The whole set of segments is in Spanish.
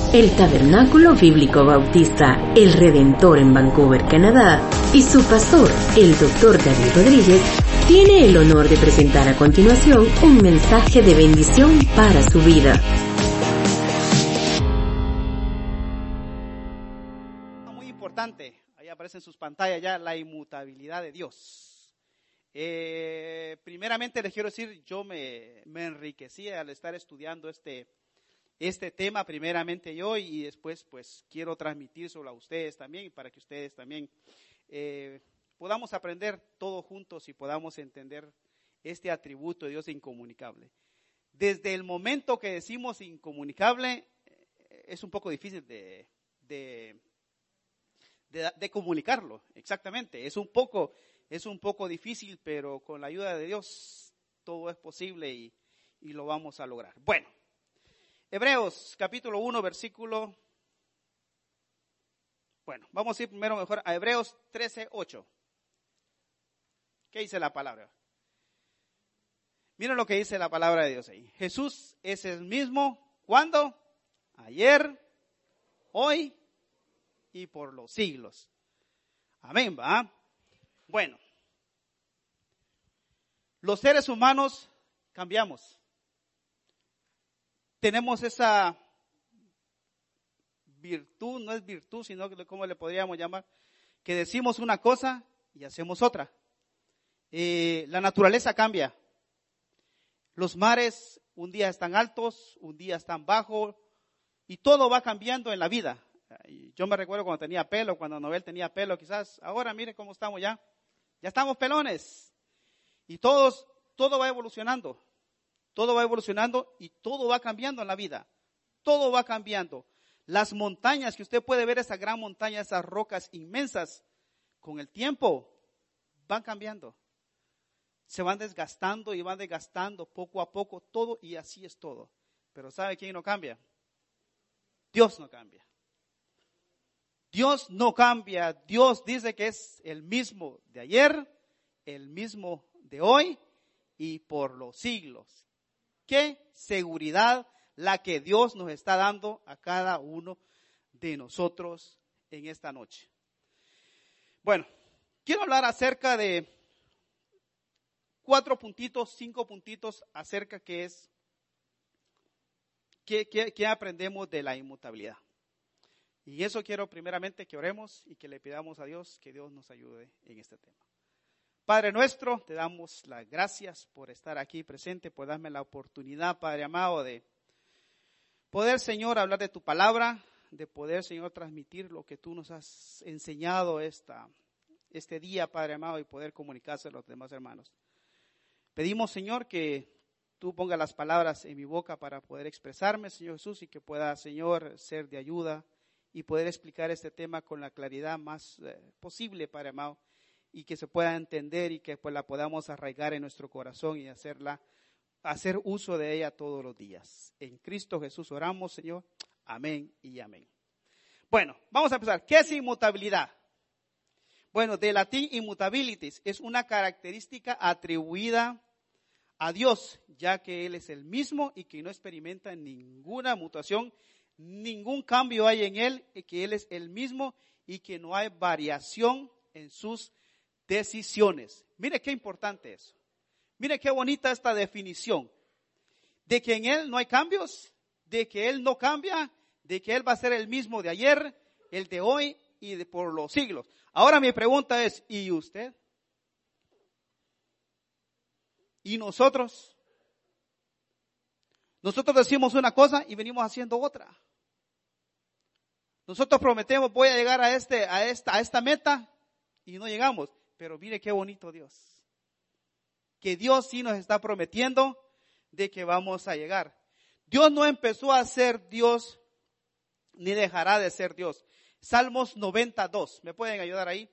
el Tabernáculo Bíblico Bautista El Redentor en Vancouver, Canadá, y su pastor, el Dr. David Rodríguez, tiene el honor de presentar a continuación un mensaje de bendición para su vida. Muy importante, ahí aparece en sus pantallas ya la inmutabilidad de Dios. Primeramente les quiero decir, yo me enriquecí al estar estudiando este tema primeramente yo, y después pues quiero transmitírselo a ustedes también, para que ustedes también podamos aprender todos juntos y podamos entender este atributo de Dios incomunicable. Desde el momento que decimos incomunicable, es un poco difícil de comunicarlo, exactamente, es un poco difícil, pero con la ayuda de Dios todo es posible y lo vamos a lograr. Bueno, Hebreos capítulo 1 versículo, vamos a ir primero mejor a Hebreos 13:8. ¿Qué dice la palabra? Miren lo que dice la palabra de Dios ahí. Jesús es el mismo, ¿cuándo? Ayer, hoy y por los siglos. Amén, ¿va? Bueno, los seres humanos cambiamos. Tenemos esa virtud, no es virtud, sino como le podríamos llamar, que decimos una cosa y hacemos otra. La naturaleza cambia. Los mares un día están altos, un día están bajos, y todo va cambiando en la vida. Yo me recuerdo cuando tenía pelo, cuando Nobel tenía pelo, quizás ahora mire cómo estamos ya estamos pelones. Y todo va evolucionando. Todo va evolucionando y todo va cambiando en la vida. Todo va cambiando. Las montañas que usted puede ver, esa gran montaña, esas rocas inmensas, con el tiempo van cambiando. Se van desgastando y van desgastando poco a poco todo, y así es todo. Pero ¿sabe quién no cambia? Dios no cambia. Dios no cambia. Dios dice que es el mismo de ayer, el mismo de hoy y por los siglos. Qué seguridad la que Dios nos está dando a cada uno de nosotros en esta noche. Bueno, quiero hablar acerca de 5 puntitos acerca qué aprendemos de la inmutabilidad. Y eso quiero primeramente que oremos y que le pidamos a Dios que Dios nos ayude en este tema. Padre nuestro, te damos las gracias por estar aquí presente, por darme la oportunidad, Padre amado, de poder, Señor, hablar de tu palabra, de poder, Señor, transmitir lo que tú nos has enseñado este día, Padre amado, y poder comunicárselo a los demás hermanos. Pedimos, Señor, que tú pongas las palabras en mi boca para poder expresarme, Señor Jesús, y que pueda, Señor, ser de ayuda y poder explicar este tema con la claridad más posible, Padre amado, y que se pueda entender y que pues la podamos arraigar en nuestro corazón y hacer uso de ella todos los días. En Cristo Jesús oramos, Señor. Amén y amén. Bueno, vamos a empezar. ¿Qué es inmutabilidad? Bueno, de latín immutabilitas, es una característica atribuida a Dios, ya que Él es el mismo y que no experimenta ninguna mutación, ningún cambio hay en Él, y que Él es el mismo y que no hay variación en sus decisiones. Mire qué importante eso. Mire qué bonita esta definición. De que en Él no hay cambios, de que Él no cambia, de que Él va a ser el mismo de ayer, el de hoy y por los siglos. Ahora mi pregunta es, ¿y usted? ¿Y nosotros? Nosotros decimos una cosa y venimos haciendo otra. Nosotros prometemos, voy a llegar a esta meta y no llegamos. Pero mire qué bonito Dios. Que Dios sí nos está prometiendo de que vamos a llegar. Dios no empezó a ser Dios ni dejará de ser Dios. Salmos 92. ¿Me pueden ayudar ahí?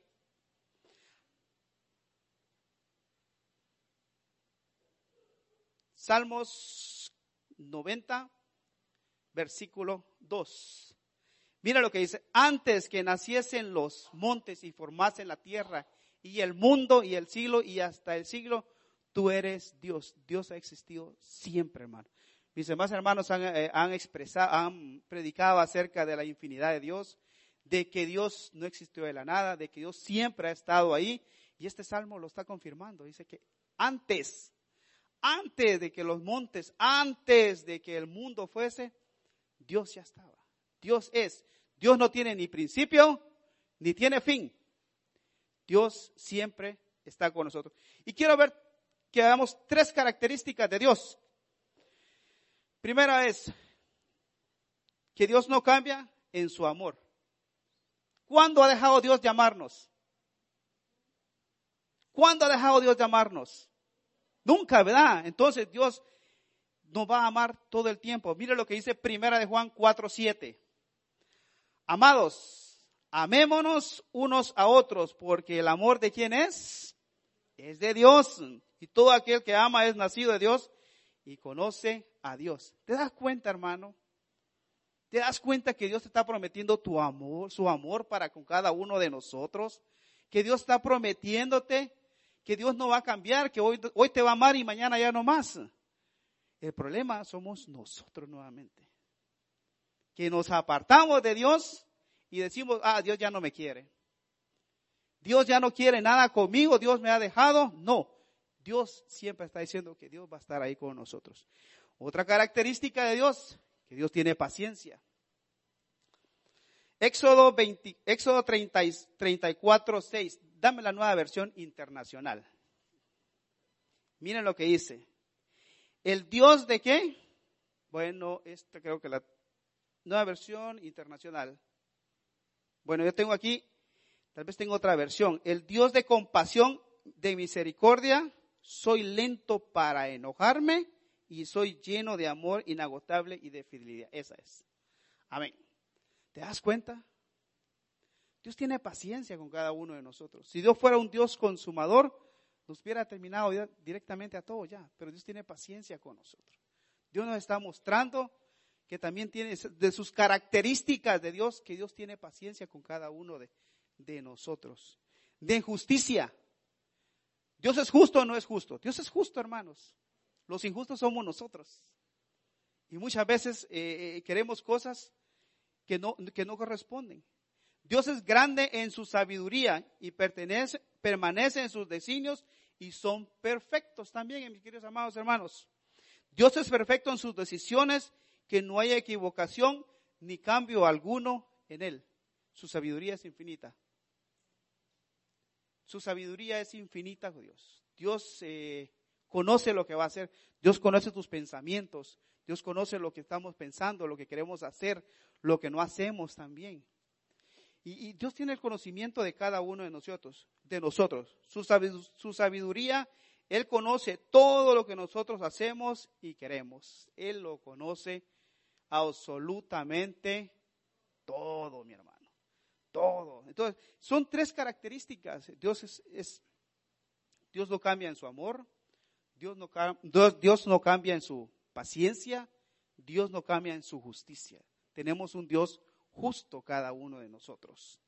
Salmos 90, versículo 2. Mira lo que dice. Antes que naciesen los montes y formasen la tierra y el mundo y el siglo y hasta el siglo, tú eres Dios. Dios ha existido siempre, hermano. Mis demás hermanos han predicado acerca de la infinidad de Dios, de que Dios no existió de la nada, de que Dios siempre ha estado ahí. Y este salmo lo está confirmando. Dice que antes de que los montes, antes de que el mundo fuese, Dios ya estaba. Dios es. Dios no tiene ni principio, ni tiene fin. Dios siempre está con nosotros. Y quiero ver que hagamos 3 características de Dios. Primera es que Dios no cambia en su amor. ¿Cuándo ha dejado Dios llamarnos? ¿Cuándo ha dejado Dios llamarnos? Nunca, ¿verdad? Entonces Dios nos va a amar todo el tiempo. Mire lo que dice Primera de Juan 4:7. Amados, amémonos unos a otros, porque el amor ¿de quién es? Es de Dios. Y todo aquel que ama es nacido de Dios y conoce a Dios. ¿Te das cuenta, hermano? ¿Te das cuenta que Dios te está prometiendo tu amor, su amor para con cada uno de nosotros? Que Dios está prometiéndote que Dios no va a cambiar, que hoy te va a amar y mañana ya no más. El problema somos nosotros nuevamente. Que nos apartamos de Dios y decimos, Dios ya no me quiere. Dios ya no quiere nada conmigo, Dios me ha dejado. No, Dios siempre está diciendo que Dios va a estar ahí con nosotros. Otra característica de Dios, que Dios tiene paciencia. Éxodo 34:6. Dame la nueva versión internacional. Miren lo que dice. ¿El Dios de qué? Bueno, creo que la nueva versión internacional. Bueno, yo tengo aquí, tal vez tengo otra versión. El Dios de compasión, de misericordia, soy lento para enojarme y soy lleno de amor inagotable y de fidelidad. Esa es. Amén. ¿Te das cuenta? Dios tiene paciencia con cada uno de nosotros. Si Dios fuera un Dios consumador, nos hubiera terminado directamente a todos ya. Pero Dios tiene paciencia con nosotros. Dios nos está mostrando que también tiene de sus características de Dios, que Dios tiene paciencia con cada uno de nosotros. De injusticia. ¿Dios es justo o no es justo? Dios es justo, hermanos. Los injustos somos nosotros. Y muchas veces queremos cosas que no corresponden. Dios es grande en su sabiduría y permanece en sus designios y son perfectos también, mis queridos amados hermanos. Dios es perfecto en sus decisiones, que no haya equivocación ni cambio alguno en él. Su sabiduría es infinita. Su sabiduría es infinita, Dios. Dios conoce lo que va a hacer. Dios conoce tus pensamientos. Dios conoce lo que estamos pensando, lo que queremos hacer, lo que no hacemos también. Y Dios tiene el conocimiento de cada uno de nosotros. Su sabiduría, Él conoce todo lo que nosotros hacemos y queremos. Él lo conoce absolutamente todo, mi hermano. Todo. Entonces, son 3 características. Dios no cambia en su amor. Dios no cambia en su paciencia. Dios no cambia en su justicia. Tenemos un Dios justo cada uno de nosotros.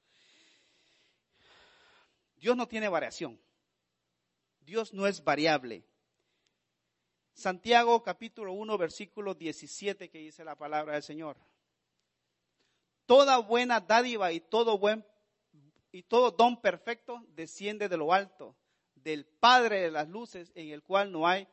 Dios no tiene variación. Dios no es variable. Santiago capítulo 1 versículo 17, que dice la palabra del Señor. Toda buena dádiva y todo don perfecto desciende de lo alto, del Padre de las luces, en el cual no hay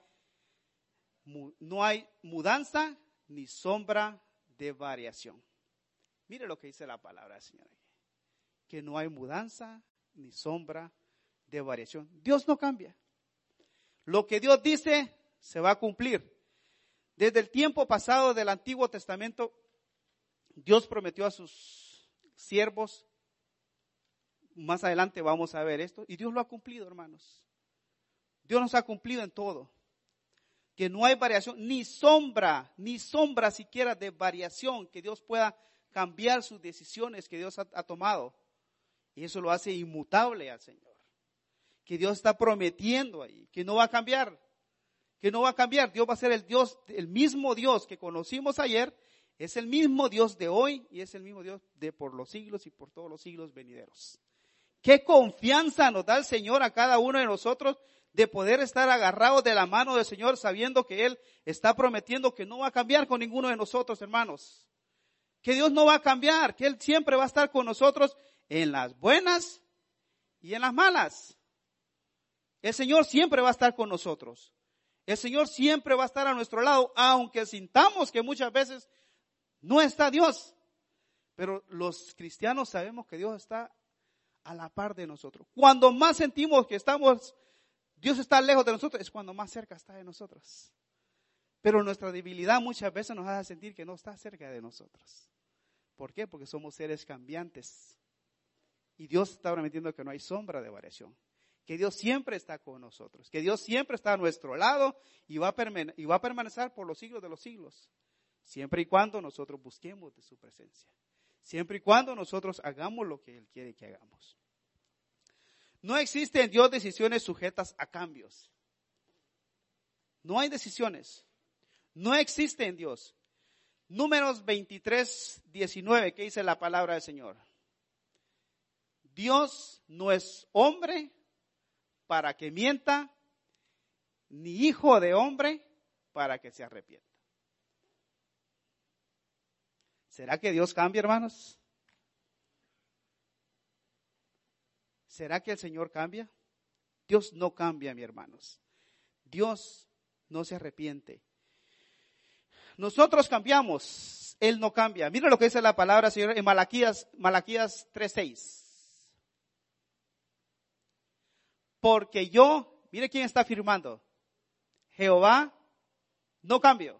mudanza ni sombra de variación. Mire lo que dice la palabra del Señor. Que no hay mudanza ni sombra de variación. Dios no cambia. Lo que Dios dice se va a cumplir. Desde el tiempo pasado del Antiguo Testamento, Dios prometió a sus siervos. Más adelante vamos a ver esto. Y Dios lo ha cumplido, hermanos. Dios nos ha cumplido en todo. Que no hay variación, ni sombra siquiera de variación, que Dios pueda cambiar sus decisiones que Dios ha tomado. Y eso lo hace inmutable al Señor. Que Dios está prometiendo ahí, que no va a cambiar. Que no va a cambiar. Dios va a ser el Dios, el mismo Dios que conocimos ayer, es el mismo Dios de hoy y es el mismo Dios de por los siglos y por todos los siglos venideros. Qué confianza nos da el Señor a cada uno de nosotros de poder estar agarrados de la mano del Señor sabiendo que Él está prometiendo que no va a cambiar con ninguno de nosotros, hermanos. Que Dios no va a cambiar, que Él siempre va a estar con nosotros en las buenas y en las malas. El Señor siempre va a estar con nosotros. El Señor siempre va a estar a nuestro lado, aunque sintamos que muchas veces no está Dios. Pero los cristianos sabemos que Dios está a la par de nosotros. Cuando más sentimos que Dios está lejos de nosotros, es cuando más cerca está de nosotros. Pero nuestra debilidad muchas veces nos hace sentir que no está cerca de nosotros. ¿Por qué? Porque somos seres cambiantes. Y Dios está prometiendo que no hay sombra de variación. Que Dios siempre está con nosotros. Que Dios siempre está a nuestro lado y va a permanecer por los siglos de los siglos. Siempre y cuando nosotros busquemos de su presencia. Siempre y cuando nosotros hagamos lo que Él quiere que hagamos. No existe en Dios decisiones sujetas a cambios. No hay decisiones. No existe en Dios. Números 23:19, ¿qué dice la palabra del Señor? Dios no es hombre para que mienta, ni hijo de hombre para que se arrepienta. ¿Será que Dios cambia, hermanos? ¿Será que el Señor cambia? Dios no cambia, mis hermanos. Dios no se arrepiente. Nosotros cambiamos, Él no cambia. Mira lo que dice la palabra, Señor, en Malaquías 3:6. Porque yo, mire quién está afirmando, Jehová, no cambio.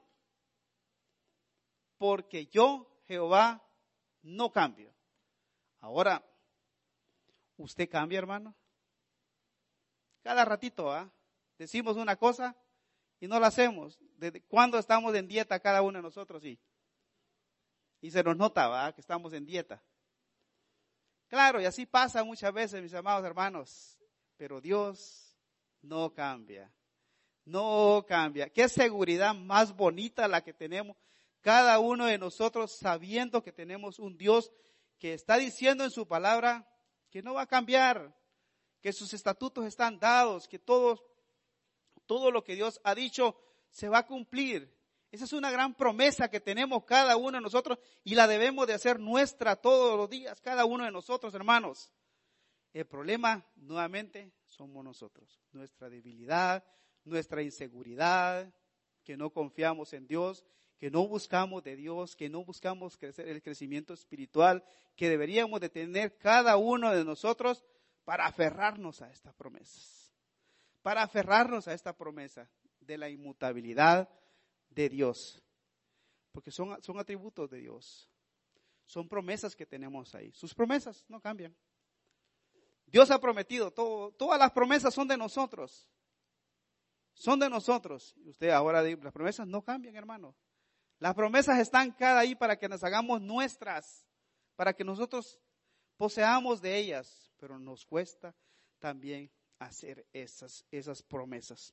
Porque yo, Jehová, no cambio. Ahora, ¿usted cambia, hermano? Cada ratito, decimos una cosa y no la hacemos. ¿Desde cuándo estamos en dieta cada uno de nosotros? Sí. Y se nos nota, que estamos en dieta. Claro, y así pasa muchas veces, mis amados hermanos. Pero Dios no cambia. No cambia. Qué seguridad más bonita la que tenemos cada uno de nosotros sabiendo que tenemos un Dios que está diciendo en su palabra que no va a cambiar, que sus estatutos están dados, que todo lo que Dios ha dicho se va a cumplir. Esa es una gran promesa que tenemos cada uno de nosotros y la debemos de hacer nuestra todos los días, cada uno de nosotros, hermanos. El problema, nuevamente, somos nosotros. Nuestra debilidad, nuestra inseguridad, que no confiamos en Dios, que no buscamos de Dios, que no buscamos el crecimiento espiritual que deberíamos de tener cada uno de nosotros para aferrarnos a estas promesas. Para aferrarnos a esta promesa de la inmutabilidad de Dios. Porque son atributos de Dios. Son promesas que tenemos ahí. Sus promesas no cambian. Dios ha prometido, todas las promesas son de nosotros. Son de nosotros. Usted ahora dice, las promesas no cambian, hermano. Las promesas están cada ahí para que nos hagamos nuestras, para que nosotros poseamos de ellas, pero nos cuesta también hacer esas promesas.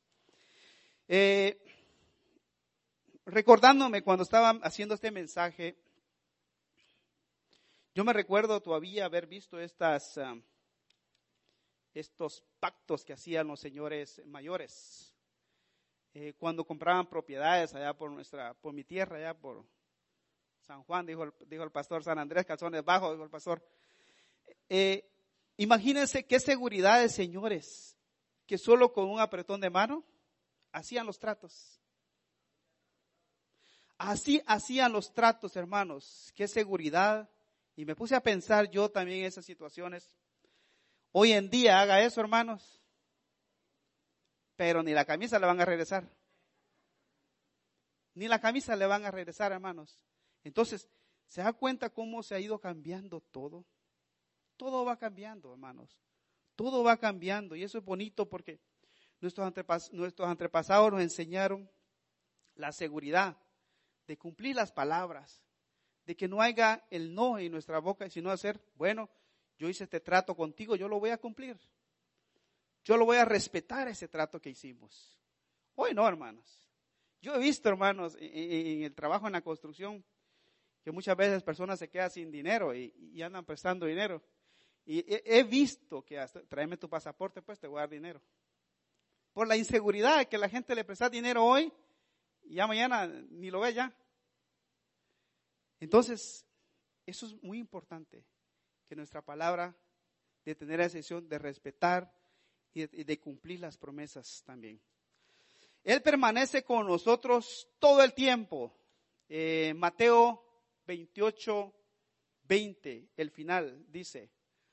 Recordándome cuando estaba haciendo este mensaje, yo me recuerdo todavía haber visto estos pactos que hacían los señores mayores. Cuando compraban propiedades allá por mi tierra, allá por San Juan, dijo el pastor, San Andrés, Calzones Bajos, dijo el pastor. Imagínense qué seguridad, señores, que solo con un apretón de mano hacían los tratos. Así hacían los tratos, hermanos, qué seguridad. Y me puse a pensar yo también en esas situaciones. Hoy en día haga eso, hermanos. Pero ni la camisa le van a regresar. Ni la camisa le van a regresar, hermanos. Entonces, ¿se da cuenta cómo se ha ido cambiando todo? Todo va cambiando, hermanos. Todo va cambiando. Y eso es bonito porque nuestros antepasados nos enseñaron la seguridad de cumplir las palabras. De que no haya el no en nuestra boca, sino hacer, bueno, yo hice este trato contigo, yo lo voy a cumplir. Yo lo voy a respetar ese trato que hicimos. Hoy no, hermanos. Yo he visto, hermanos, en el trabajo en la construcción, que muchas veces personas se quedan sin dinero y andan prestando dinero. Y he visto que hasta, tráeme tu pasaporte, pues te voy a dar dinero. por la inseguridad de que la gente le presta dinero hoy y ya mañana ni lo ve ya. Entonces, eso es muy importante, que nuestra palabra, de tener la decisión de respetar y de cumplir las promesas también. Él permanece con nosotros todo el tiempo. Mateo 28:20, el final dice,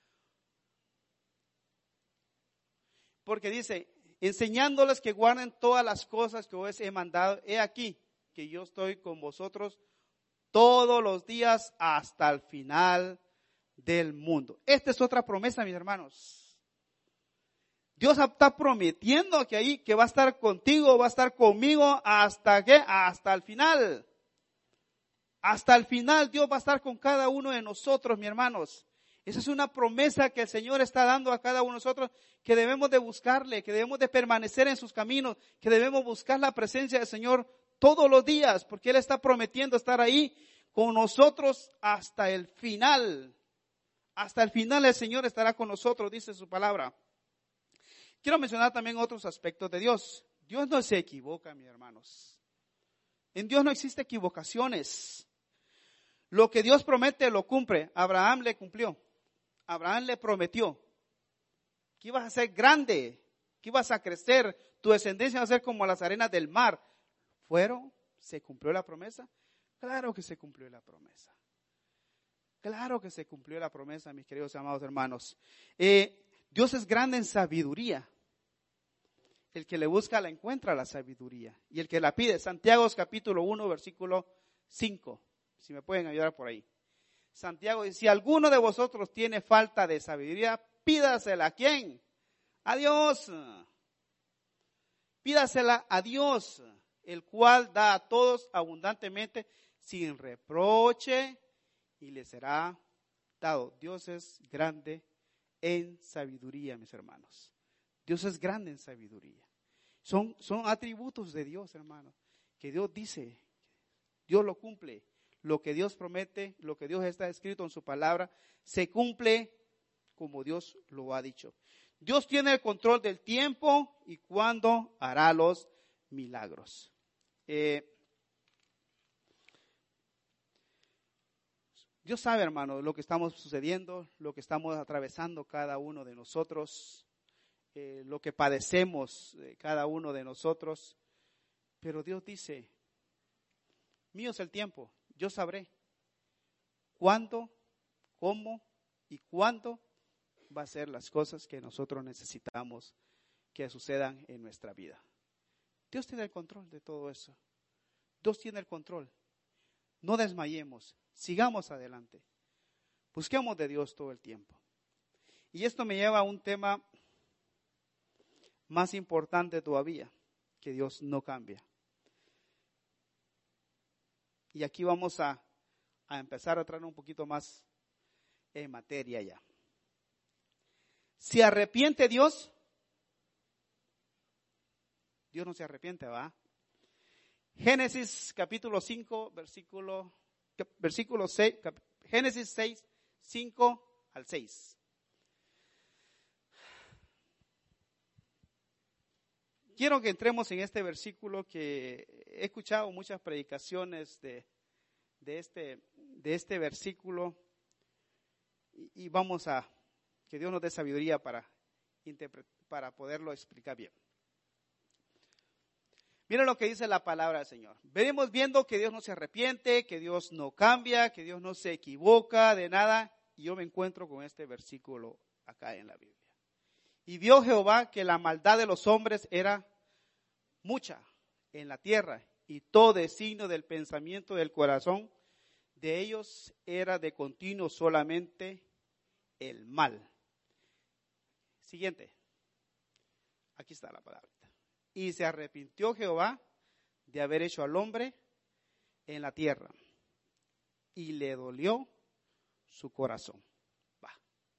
porque dice, enseñándoles que guarden todas las cosas que os he mandado, he aquí que yo estoy con vosotros todos los días hasta el final del mundo. Esta es otra promesa, mis hermanos. Dios está prometiendo que va a estar contigo, va a estar conmigo hasta ¿qué? Hasta el final. Hasta el final Dios va a estar con cada uno de nosotros, mis hermanos. Esa es una promesa que el Señor está dando a cada uno de nosotros, que debemos de buscarle, que debemos de permanecer en sus caminos, que debemos buscar la presencia del Señor todos los días, porque Él está prometiendo estar ahí con nosotros hasta el final. Hasta el final el Señor estará con nosotros, dice su palabra. Quiero mencionar también otros aspectos de Dios. Dios no se equivoca, mis hermanos. En Dios no existe equivocaciones. Lo que Dios promete lo cumple. Abraham le cumplió. Abraham le prometió que ibas a ser grande, que ibas a crecer, tu descendencia va a ser como las arenas del mar. ¿Se cumplió la promesa? Claro que se cumplió la promesa. Claro que se cumplió la promesa, mis queridos amados hermanos. Dios es grande en sabiduría. El que le busca la encuentra la sabiduría. Y el que la pide, Santiago capítulo 1, versículo 5. Si me pueden ayudar por ahí. Santiago dice, si alguno de vosotros tiene falta de sabiduría, pídasela ¿a quién? A Dios. Pídasela a Dios, el cual da a todos abundantemente, sin reproche, y le será dado. Dios es grande en sabiduría, mis hermanos. Dios es grande en sabiduría. Son atributos de Dios, hermanos, que Dios dice, Dios lo cumple. Lo que Dios promete, lo que Dios está escrito en su palabra, se cumple como Dios lo ha dicho. Dios tiene el control del tiempo y cuándo hará los milagros. Dios sabe, hermano, lo que estamos sucediendo, lo que estamos atravesando cada uno de nosotros, lo que padecemos cada uno de nosotros. Pero Dios dice, mío es el tiempo, yo sabré cuándo, cómo y cuándo va a ser las cosas que nosotros necesitamos que sucedan en nuestra vida. Dios tiene el control de todo eso. Dios tiene el control. No desmayemos, sigamos adelante. Busquemos de Dios todo el tiempo. Y esto me lleva a un tema más importante todavía, que Dios no cambia. Y aquí vamos a empezar a traer un poquito más en materia ya. ¿Se arrepiente Dios? Dios no se arrepiente, ¿va? Génesis capítulo 5, versículo 6, Génesis 6, 5 al 6. Quiero que entremos en este versículo que he escuchado muchas predicaciones de este versículo y vamos a que Dios nos dé sabiduría para poderlo explicar bien. Miren lo que dice la palabra del Señor. Venimos viendo que Dios no se arrepiente, que Dios no cambia, que Dios no se equivoca de nada. Y yo me encuentro con este versículo acá en la Biblia. Y vio Jehová que la maldad de los hombres era mucha en la tierra, y todo designio del pensamiento del corazón de ellos era de continuo solamente el mal. Siguiente. Aquí está la palabra. Y se arrepintió Jehová de haber hecho al hombre en la tierra, y le dolió su corazón. Va.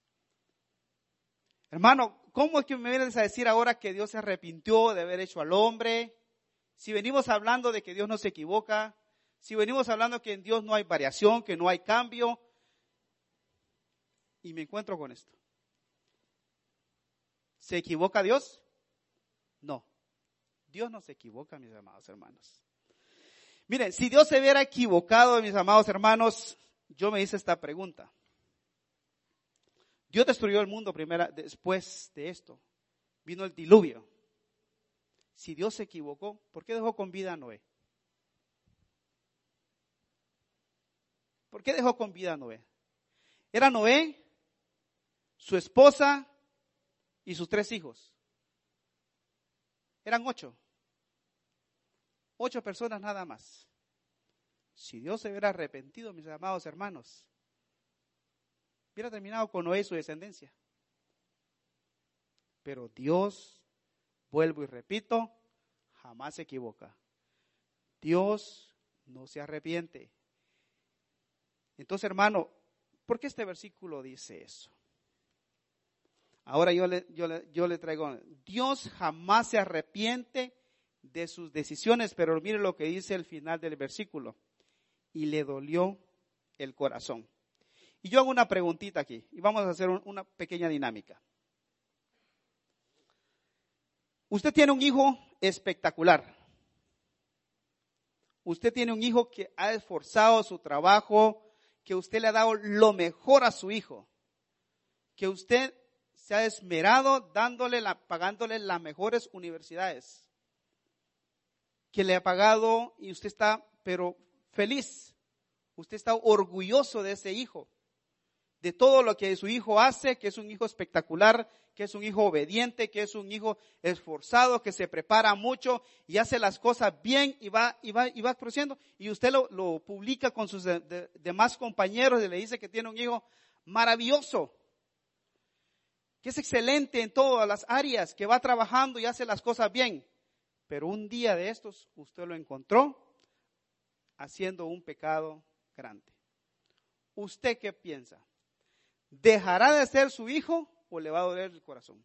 Hermano, ¿cómo es que me vienes a decir ahora que Dios se arrepintió de haber hecho al hombre? Si venimos hablando de que Dios no se equivoca, si venimos hablando que en Dios no hay variación, que no hay cambio, y me encuentro con esto. ¿Se equivoca Dios? No. Dios no se equivoca, mis amados hermanos. Miren, si Dios se hubiera equivocado, mis amados hermanos, yo me hice esta pregunta. Dios destruyó el mundo después de esto. Vino el diluvio. Si Dios se equivocó, ¿por qué dejó con vida a Noé? ¿Por qué dejó con vida a Noé? Era Noé, su esposa y sus 3 hijos. Eran 8. 8 personas nada más. Si Dios se hubiera arrepentido, mis amados hermanos, hubiera terminado con Noé y su descendencia. Pero Dios, vuelvo y repito, jamás se equivoca. Dios no se arrepiente. Entonces, hermano, ¿por qué este versículo dice eso? Ahora yo le traigo, Dios jamás se arrepiente de sus decisiones, pero mire lo que dice el final del versículo. Y le dolió el corazón. Y yo hago una preguntita aquí, y vamos a hacer una pequeña dinámica. Usted tiene un hijo espectacular. Usted tiene un hijo que ha esforzado su trabajo, que usted le ha dado lo mejor a su hijo, que usted se ha esmerado pagándole las mejores universidades, que le ha pagado y usted está, pero feliz, usted está orgulloso de ese hijo, de todo lo que su hijo hace, que es un hijo espectacular, que es un hijo obediente, que es un hijo esforzado, que se prepara mucho y hace las cosas bien y va creciendo. Y usted lo publica con sus demás compañeros y le dice que tiene un hijo maravilloso, que es excelente en todas las áreas, que va trabajando y hace las cosas bien. Pero un día de estos usted lo encontró haciendo un pecado grande. ¿Usted qué piensa? ¿Dejará de ser su hijo o le va a doler el corazón?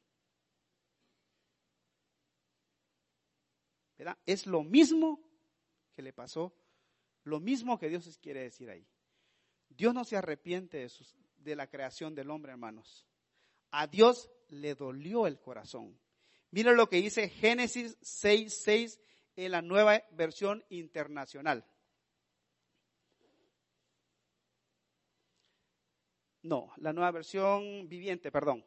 ¿Verdad? Es lo mismo que le pasó, lo mismo que Dios quiere decir ahí. Dios no se arrepiente de la creación del hombre, hermanos. A Dios le dolió el corazón. Mira lo que dice Génesis 6:6 en la Nueva Versión Internacional. No, la Nueva Versión Viviente, perdón.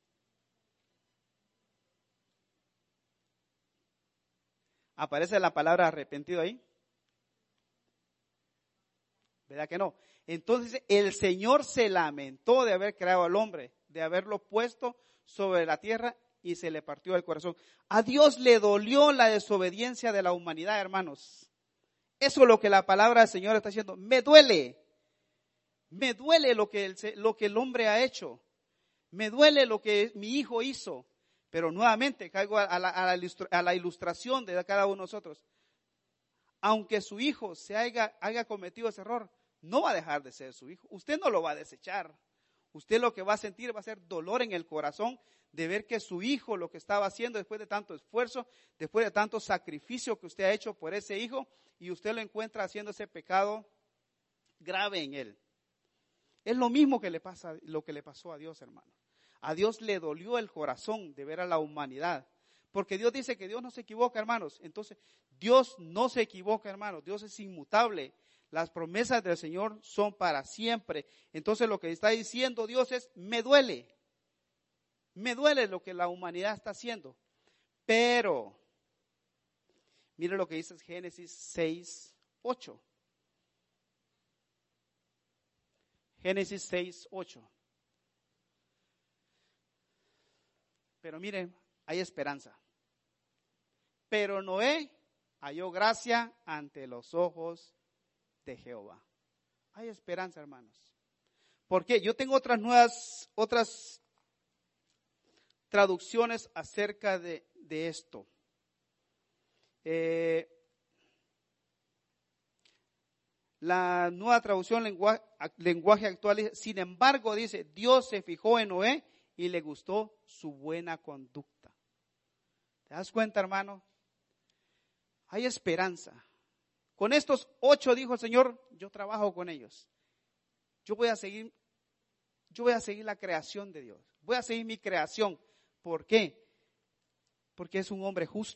¿Aparece la palabra arrepentido ahí? ¿Verdad que no? Entonces el Señor se lamentó de haber creado al hombre, de haberlo puesto sobre la tierra y se le partió el corazón. A Dios le dolió la desobediencia de la humanidad, hermanos. Eso es lo que la palabra del Señor está diciendo. Me duele lo que el hombre ha hecho. Me duele lo que mi hijo hizo. Pero nuevamente caigo a la ilustración de cada uno de nosotros. Aunque su hijo haya cometido ese error, no va a dejar de ser su hijo. Usted no lo va a desechar. Usted lo que va a sentir va a ser dolor en el corazón de ver que su hijo, lo que estaba haciendo después de tanto esfuerzo, después de tanto sacrificio que usted ha hecho por ese hijo, y usted lo encuentra haciendo ese pecado grave en él. Es lo mismo lo que le pasó a Dios, hermano. A Dios le dolió el corazón de ver a la humanidad. Porque Dios dice que Dios no se equivoca, hermanos. Entonces, Dios no se equivoca, hermanos. Dios es inmutable. Las promesas del Señor son para siempre. Entonces, lo que está diciendo Dios es, me duele. Me duele lo que la humanidad está haciendo. Pero, mire lo que dice Génesis 6:8. Génesis 6:8. Pero miren, hay esperanza. Pero Noé halló gracia ante los ojos de Jehová. Hay esperanza, hermanos. ¿Por qué? Yo tengo otras traducciones acerca de esto. La nueva traducción lenguaje actual dice, sin embargo, dice, Dios se fijó en Noé y le gustó su buena conducta. ¿Te das cuenta, hermano? Hay esperanza. Con estos 8, dijo el Señor, yo trabajo con ellos. Yo voy a seguir la creación de Dios. Voy a seguir mi creación. ¿Por qué? Porque es un hombre justo.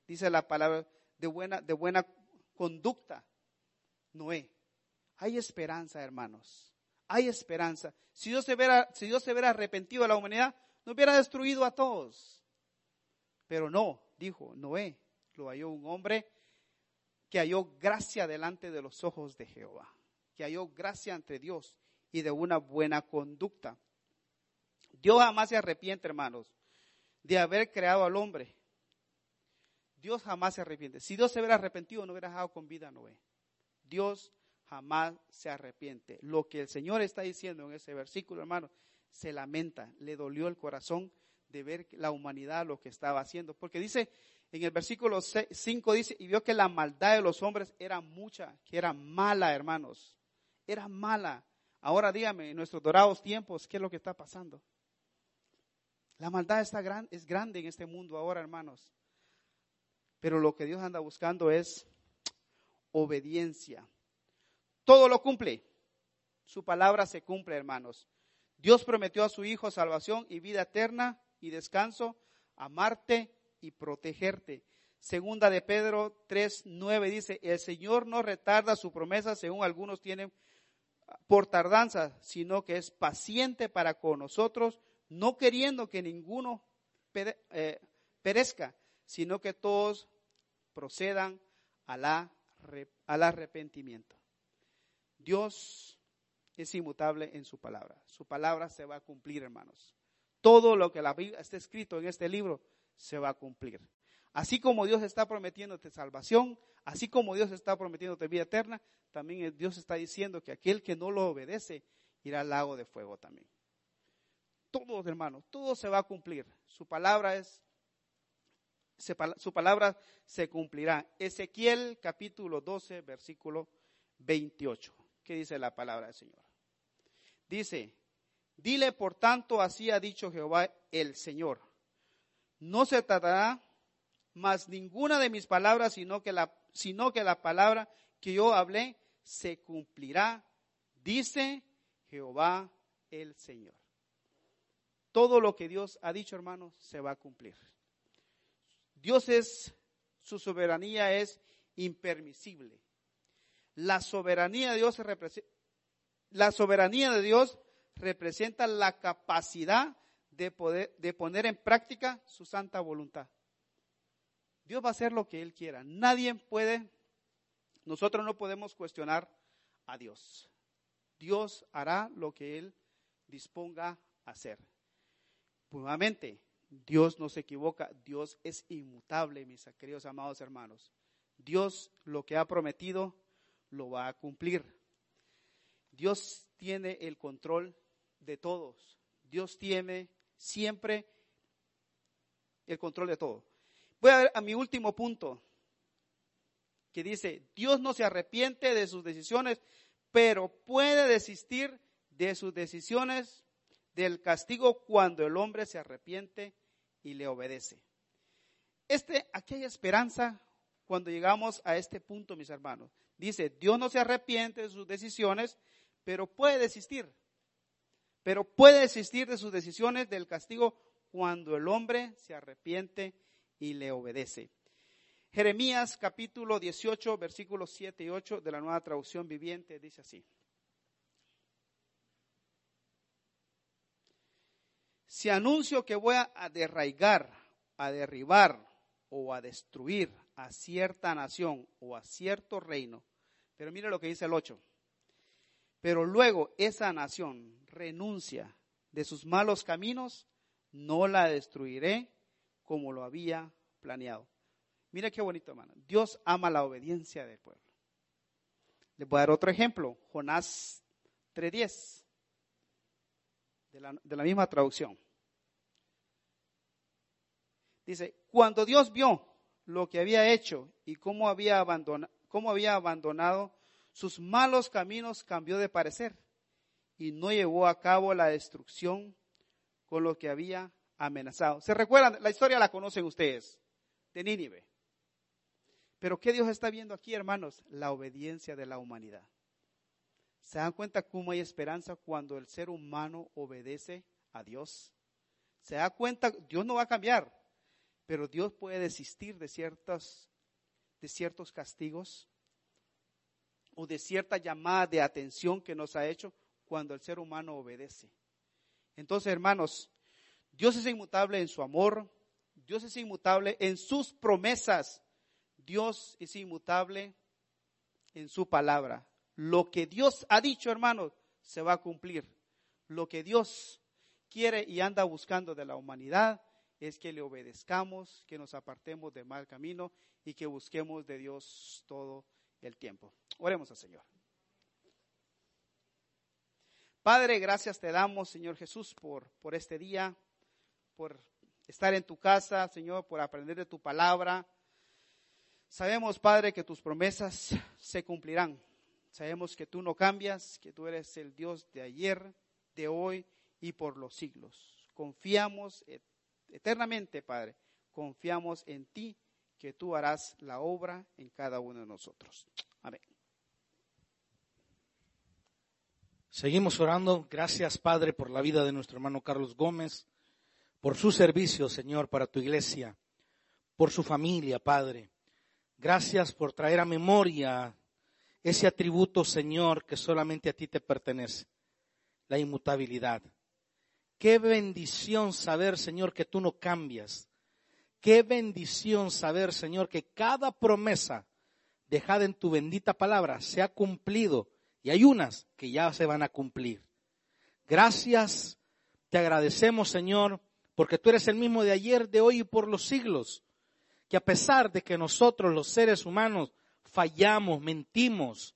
dice la palabra, de buena conducta, Noé. Hay esperanza, hermanos. Hay esperanza. Si Dios se hubiera arrepentido de la humanidad, no hubiera destruido a todos. Pero no, dijo Noé, lo halló un hombre que halló gracia delante de los ojos de Jehová, que halló gracia ante Dios y de una buena conducta. Dios jamás se arrepiente, hermanos, de haber creado al hombre. Dios jamás se arrepiente. Si Dios se hubiera arrepentido, no hubiera dejado con vida a Noé. Dios jamás se arrepiente. Lo que el Señor está diciendo en ese versículo, hermano, se lamenta, le dolió el corazón de ver la humanidad lo que estaba haciendo. Porque dice, en el versículo 5 dice, y vio que la maldad de los hombres era mucha, que era mala, hermanos. Era mala. Ahora dígame, en nuestros dorados tiempos, ¿qué es lo que está pasando? La maldad es grande en este mundo ahora, hermanos. Pero lo que Dios anda buscando es obediencia. Todo lo cumple. Su palabra se cumple, hermanos. Dios prometió a su Hijo salvación y vida eterna y descanso, amarte y protegerte. Segunda de Pedro 3:9 dice, el Señor no retarda su promesa según algunos tienen por tardanza, sino que es paciente para con nosotros, no queriendo que ninguno perezca, sino que todos procedan al arrepentimiento. Dios es inmutable en su palabra. Su palabra se va a cumplir, hermanos. Todo lo que la Biblia está escrito en este libro se va a cumplir. Así como Dios está prometiéndote salvación, así como Dios está prometiéndote vida eterna, también Dios está diciendo que aquel que no lo obedece irá al lago de fuego también. Todo, hermanos, todo se va a cumplir. Su palabra se cumplirá. Ezequiel capítulo 12, versículo 28. ¿Qué dice la palabra del Señor? Dice, dile por tanto, así ha dicho Jehová el Señor, no se tratará más ninguna de mis palabras, sino que la palabra que yo hablé se cumplirá, dice Jehová el Señor. Todo lo que Dios ha dicho, hermanos, se va a cumplir. Su soberanía es impermisible. La soberanía de Dios representa la capacidad de poner en práctica su santa voluntad. Dios va a hacer lo que Él quiera. Nosotros no podemos cuestionar a Dios. Dios hará lo que Él disponga a hacer. Nuevamente, Dios no se equivoca, Dios es inmutable, mis queridos amados hermanos. Dios lo que ha prometido lo va a cumplir. Dios tiene el control de todos. Dios tiene siempre el control de todo. Voy a ver a mi último punto, que dice, Dios no se arrepiente de sus decisiones, pero puede desistir de sus decisiones del castigo cuando el hombre se arrepiente y le obedece. Aquí hay esperanza cuando llegamos a este punto, mis hermanos. Dice, Dios no se arrepiente de sus decisiones, pero puede desistir. Pero puede desistir de sus decisiones del castigo cuando el hombre se arrepiente y le obedece. Jeremías capítulo 18, versículos 7 y 8 de la Nueva Traducción Viviente dice así. Si anuncio que voy a derraigar, a derribar o a destruir a cierta nación o a cierto reino, pero mire lo que dice el 8. Pero luego esa nación renuncia de sus malos caminos, no la destruiré como lo había planeado. Mira qué bonito, hermano. Dios ama la obediencia del pueblo. Les voy a dar otro ejemplo. Jonás 3:10. De la misma traducción. Dice, cuando Dios vio lo que había hecho y cómo había abandonado sus malos caminos, cambió de parecer y no llevó a cabo la destrucción con lo que había amenazado. ¿Se recuerdan? La historia la conocen ustedes, de Nínive. Pero ¿qué Dios está viendo aquí, hermanos? La obediencia de la humanidad. ¿Se dan cuenta cómo hay esperanza cuando el ser humano obedece a Dios? ¿Se da cuenta? Dios no va a cambiar, pero Dios puede desistir de ciertos castigos o de cierta llamada de atención que nos ha hecho cuando el ser humano obedece. Entonces, hermanos, Dios es inmutable en su amor, Dios es inmutable en sus promesas, Dios es inmutable en su palabra. Lo que Dios ha dicho, hermanos, se va a cumplir. Lo que Dios quiere y anda buscando de la humanidad es que le obedezcamos, que nos apartemos del mal camino y que busquemos de Dios todo el tiempo. Oremos al Señor. Padre, gracias te damos, Señor Jesús, por este día, por estar en tu casa, Señor, por aprender de tu palabra. Sabemos, Padre, que tus promesas se cumplirán. Sabemos que tú no cambias, que tú eres el Dios de ayer, de hoy y por los siglos. Confiamos eternamente, Padre, confiamos en ti, que tú harás la obra en cada uno de nosotros. Amén. Seguimos orando. Gracias, Padre, por la vida de nuestro hermano Carlos Gómez, por su servicio, Señor, para tu iglesia, por su familia, Padre. Gracias por traer a memoria ese atributo, Señor, que solamente a ti te pertenece, la inmutabilidad. Qué bendición saber, Señor, que tú no cambias. Qué bendición saber, Señor, que cada promesa dejada en tu bendita palabra se ha cumplido y hay unas que ya se van a cumplir. Gracias, te agradecemos, Señor, porque tú eres el mismo de ayer, de hoy y por los siglos. Que a pesar de que nosotros, los seres humanos, fallamos, mentimos,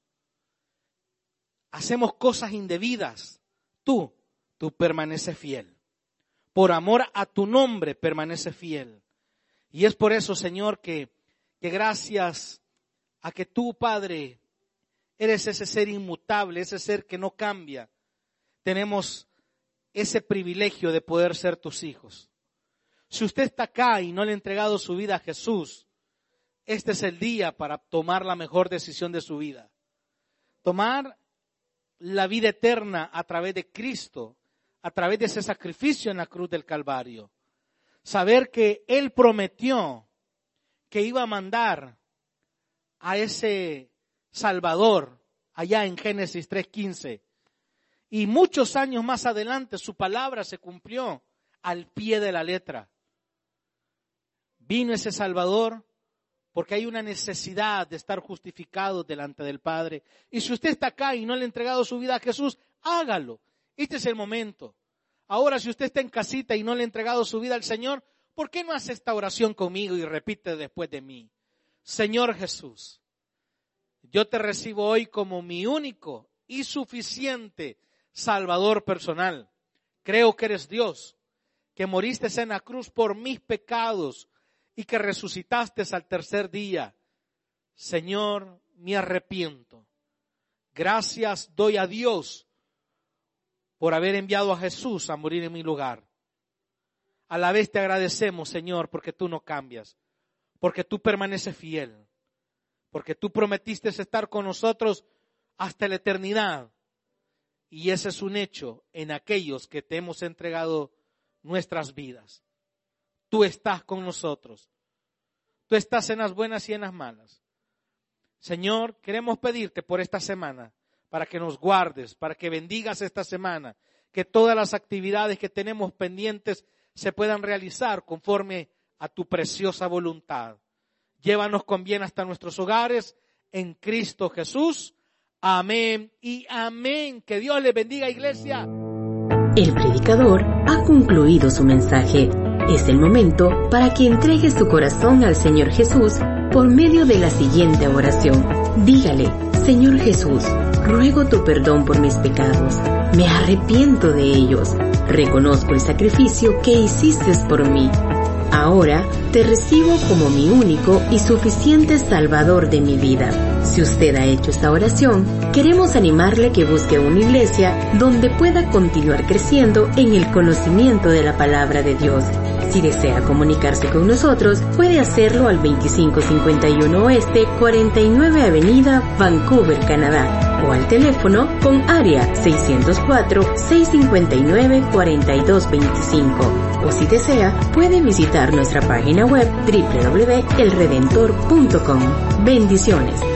hacemos cosas indebidas, tú permaneces fiel. Por amor a tu nombre permaneces fiel. Y es por eso, Señor, que gracias a que tú, Padre, eres ese ser inmutable, ese ser que no cambia, tenemos ese privilegio de poder ser tus hijos. Si usted está acá y no le ha entregado su vida a Jesús, este es el día para tomar la mejor decisión de su vida. Tomar la vida eterna a través de Cristo, a través de ese sacrificio en la cruz del Calvario. Saber que Él prometió que iba a mandar a ese Salvador allá en Génesis 3:15. Y muchos años más adelante su palabra se cumplió al pie de la letra. Vino ese Salvador porque hay una necesidad de estar justificado delante del Padre. Y si usted está acá y no le ha entregado su vida a Jesús, hágalo. Este es el momento. Ahora, si usted está en casita y no le ha entregado su vida al Señor, ¿por qué no hace esta oración conmigo y repite después de mí? Señor Jesús, yo te recibo hoy como mi único y suficiente Salvador personal. Creo que eres Dios, que moriste en la cruz por mis pecados y que resucitaste al tercer día. Señor, me arrepiento. Gracias doy a Dios por haber enviado a Jesús a morir en mi lugar. A la vez te agradecemos, Señor, porque tú no cambias, porque tú permaneces fiel, porque tú prometiste estar con nosotros hasta la eternidad. Y ese es un hecho en aquellos que te hemos entregado nuestras vidas. Tú estás con nosotros. Tú estás en las buenas y en las malas. Señor, queremos pedirte por esta semana, para que nos guardes, para que bendigas esta semana, que todas las actividades que tenemos pendientes se puedan realizar conforme a tu preciosa voluntad. Llévanos con bien hasta nuestros hogares, en Cristo Jesús. Amén y amén. Que Dios les bendiga, iglesia. El predicador ha concluido su mensaje. Es el momento para que entregues tu corazón al Señor Jesús por medio de la siguiente oración. Dígale: Señor Jesús, ruego tu perdón por mis pecados. Me arrepiento de ellos. Reconozco el sacrificio que hiciste por mí. Ahora te recibo como mi único y suficiente Salvador de mi vida. Si usted ha hecho esta oración, queremos animarle que busque una iglesia donde pueda continuar creciendo en el conocimiento de la palabra de Dios. Si desea comunicarse con nosotros, puede hacerlo al 2551 Oeste, 49 Avenida, Vancouver, Canadá. o al teléfono con área 604-659-4225. O si desea, puede visitar nuestra página web www.elredentor.com. Bendiciones.